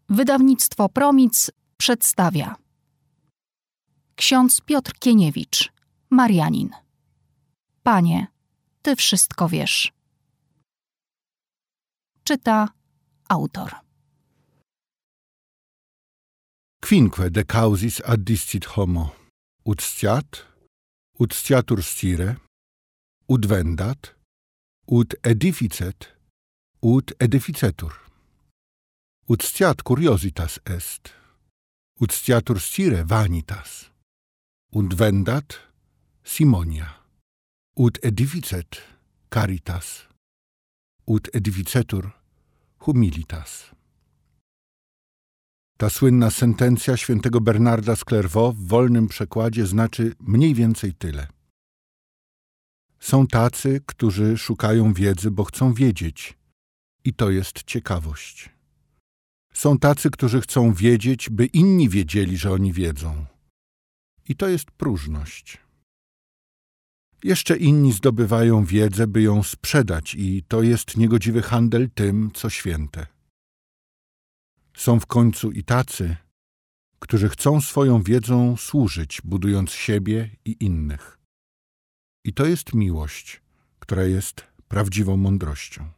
Wydawnictwo Promic przedstawia ksiądz Piotr Kieniewicz, Marianin. Panie, Ty wszystko wiesz. Czyta autor. Quinque de causis addiscit homo, ut sciatur scire, ut vendat, ut edificet, ut edificetur. Ut sciat curiositas est, ut sciatur scire vanitas, ut vendat simonia, ut edificet caritas, ut edificetur humilitas. Ta słynna sentencja świętego Bernarda z Clairvaux w wolnym przekładzie znaczy mniej więcej tyle. Są tacy, którzy szukają wiedzy, bo chcą wiedzieć. I to jest ciekawość. Są tacy, którzy chcą wiedzieć, by inni wiedzieli, że oni wiedzą. I to jest próżność. Jeszcze inni zdobywają wiedzę, by ją sprzedać i to jest niegodziwy handel tym, co święte. Są w końcu i tacy, którzy chcą swoją wiedzą służyć, budując siebie i innych. I to jest miłość, która jest prawdziwą mądrością.